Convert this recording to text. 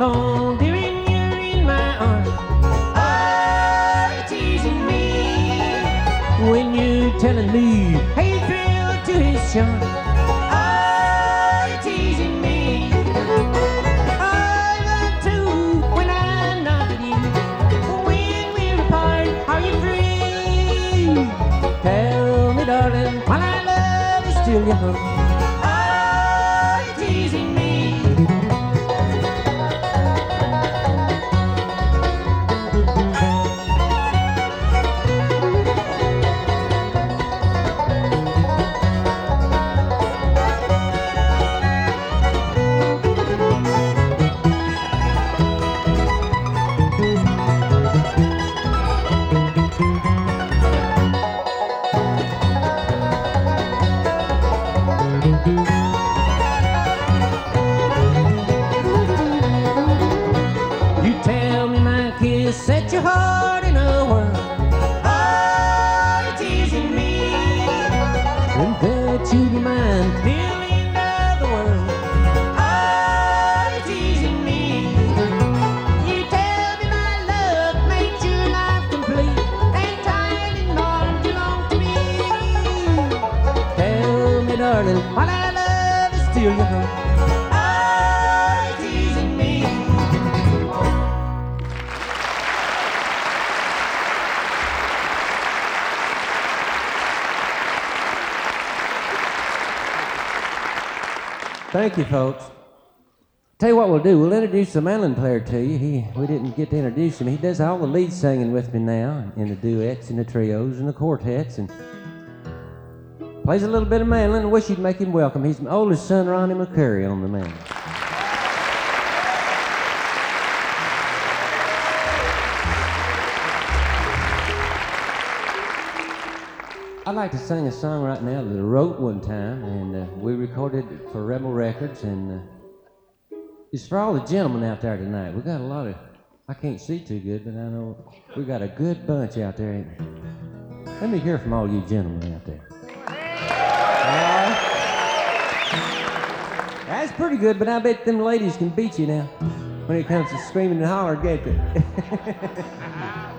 alone, dear, and you're in my arms. Oh, you're teasing me when you're telling me, hey, thrill to his charm. Oh, you're teasing me. Oh, the truth when I'm not with you. When we're apart, are you free? Tell me, darling, while our love is still young. Oh, you're teasing me. You tell me my kiss set your heart in a whirl. Oh, you're teasing me. And that you be mine till the end of the world. Oh, you're teasing me. You tell me my love makes your life complete, and tired and arms belong to me. Tell me, darling, while our love is still young. Oh, you're teasing me. Thank you, folks. Tell you what we'll do. We'll introduce the mandolin player to you. We didn't get to introduce him. He does all the lead singing with me now, in the duets, and the trios, and the quartets, and plays a little bit of mandolin. I wish you'd make him welcome. He's my oldest son, Ronnie McCurry, on the mandolin. I'd like to sing a song right now that I wrote one time, and we recorded it for Rebel Records, and it's for all the gentlemen out there tonight. We got a lot of, I can't see too good, but I know we got a good bunch out there. Let me hear from all you gentlemen out there. That's pretty good, but I bet them ladies can beat you now when it comes to screaming and hollering, get it?